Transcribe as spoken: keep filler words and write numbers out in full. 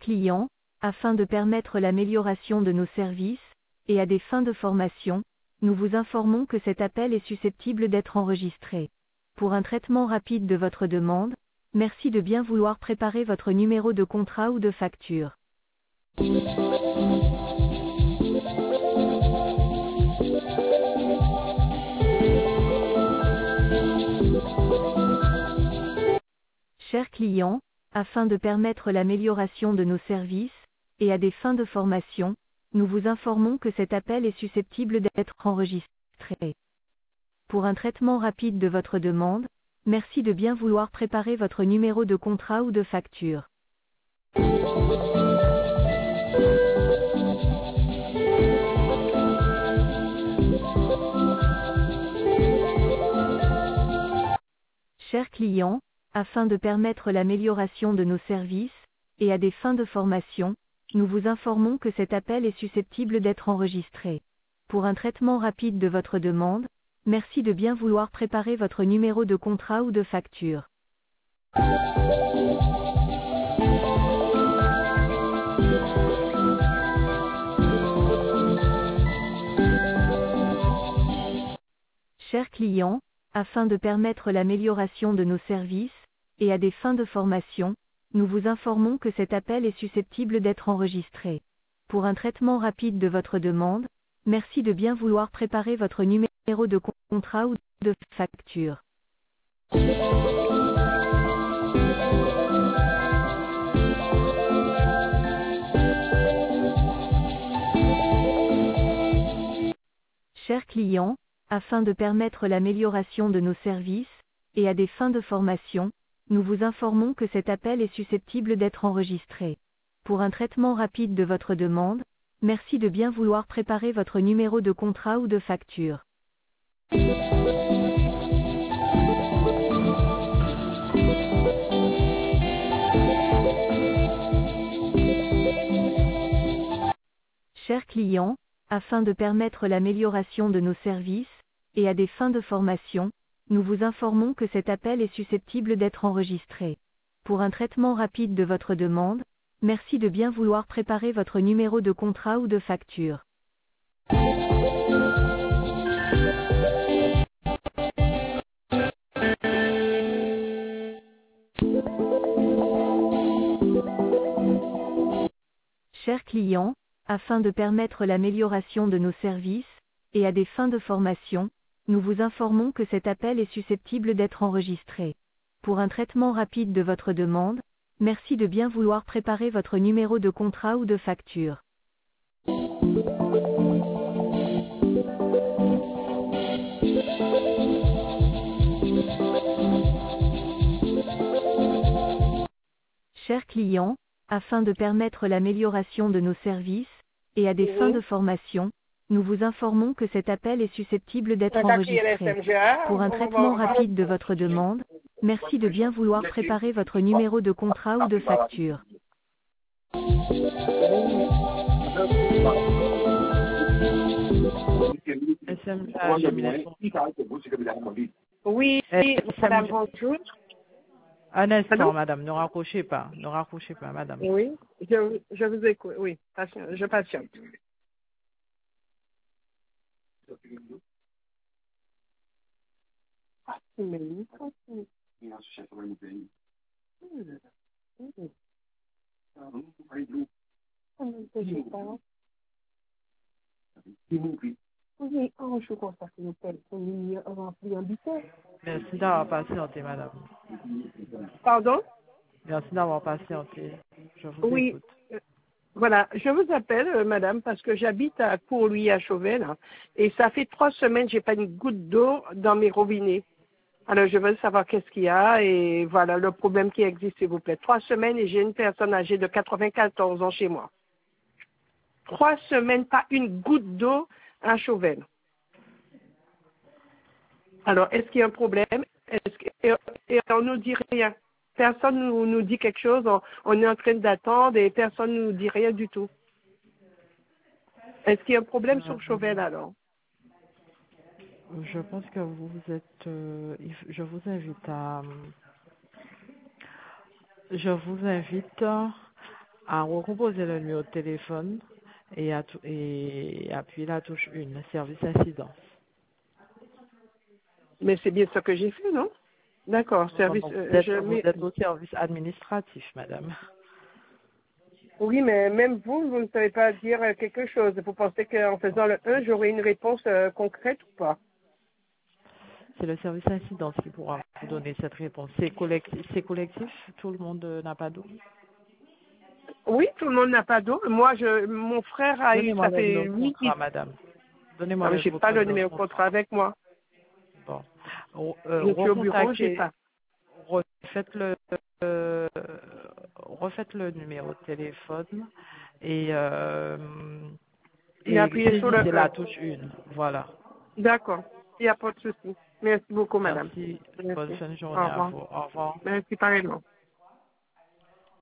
clients, afin de permettre l'amélioration de nos services, et à des fins de formation, nous vous informons que cet appel est susceptible d'être enregistré. Pour un traitement rapide de votre demande, merci de bien vouloir préparer votre numéro de contrat ou de facture. Chers clients, afin de permettre l'amélioration de nos services, et à des fins de formation, nous vous informons que cet appel est susceptible d'être enregistré. Pour un traitement rapide de votre demande, merci de bien vouloir préparer votre numéro de contrat ou de facture. Chers clients, afin de permettre l'amélioration de nos services, et à des fins de formation, nous vous informons que cet appel est susceptible d'être enregistré. Pour un traitement rapide de votre demande, merci de bien vouloir préparer votre numéro de contrat ou de facture. Chers clients, afin de permettre l'amélioration de nos services, et à des fins de formation, nous vous informons que cet appel est susceptible d'être enregistré. Pour un traitement rapide de votre demande, merci de bien vouloir préparer votre numéro de contrat ou de facture. Chers clients, afin de permettre l'amélioration de nos services, et à des fins de formation, nous vous informons que cet appel est susceptible d'être enregistré. Pour un traitement rapide de votre demande, merci de bien vouloir préparer votre numéro de contrat ou de facture. Chers clients, afin de permettre l'amélioration de nos services, et à des fins de formation, nous vous informons que cet appel est susceptible d'être enregistré. Pour un traitement rapide de votre demande, merci de bien vouloir préparer votre numéro de contrat ou de facture. Chers clients, afin de permettre l'amélioration de nos services, et à des fins de formation, nous vous informons que cet appel est susceptible d'être enregistré. Pour un traitement rapide de votre demande, merci de bien vouloir préparer votre numéro de contrat ou de facture. Chers clients, afin de permettre l'amélioration de nos services, et à des Oui. fins de formation, nous vous informons que cet appel est susceptible d'être Contactez enregistré. L S M G A, Pour un on va traitement voir. rapide de votre demande, merci de bien vouloir préparer votre numéro de contrat ou de facture. S M A, Jamila. Oui, Eh, madame, Sam- bonjour. Un instant, Allô? madame, ne raccrochez pas, ne raccrochez pas, madame. Oui, je, je vous écoute. Oui, patient- je patiente. Mais oui, tranquille. Je sais pas. Oui, oh, je constate que le téléphone est rempli en butin. Merci d'avoir patienté, madame. Pardon? Merci d'avoir patienté. Je vous Oui. écoute. euh, Voilà, je vous appelle, euh, madame, parce que j'habite à Courlouis, à Chauvel, hein, et ça fait trois semaines que j'ai pas une goutte d'eau dans mes robinets. Alors, je veux savoir qu'est-ce qu'il y a et voilà le problème qui existe, s'il vous plaît. Trois semaines et j'ai une personne âgée de quatre-vingt-quatorze ans chez moi. Trois semaines, pas une goutte d'eau à Chauvel. Alors, est-ce qu'il y a un problème? Est-ce que, et, et on nous dit rien. Personne nous, nous dit quelque chose. On, on est en train d'attendre et personne ne nous dit rien du tout. Est-ce qu'il y a un problème sur Chauvel alors? Je pense que vous êtes. euh, il f- je vous invite à. Je vous invite à recomposer le numéro de téléphone et, à, et appuyer la touche un, service incidence. Mais c'est bien ça que j'ai fait, non? D'accord, Non, service. non, vous, Euh, êtes, je vous mets... êtes au service administratif, madame. Oui, mais même vous, vous ne savez pas dire quelque chose. Vous pensez qu'en faisant le un, j'aurai une réponse euh, concrète ou pas? C'est le service incidence qui pourra vous donner cette réponse. C'est collectif, c'est collectif, tout le monde euh, n'a pas d'eau. Oui, tout le monde n'a pas d'eau. Moi, je, mon frère a eu, Donnez-moi ça le fait numéro de huit. contrat, madame. Donnez-moi Ah, mais le, j'ai pas votre le numéro de numéro de contrat. contrat avec moi. Bon. Re- euh, Je suis au bureau, j'ai recontactez, pas. refaites le, euh, refaites le numéro de téléphone et, euh, Il a et appuyé sur le saisissez un. la touche un. Voilà. D'accord. Il n'y a pas de souci. Merci beaucoup, madame. Merci. Bonne Merci. fin de Au journée à revoir. vous. Au revoir. Merci pareillement.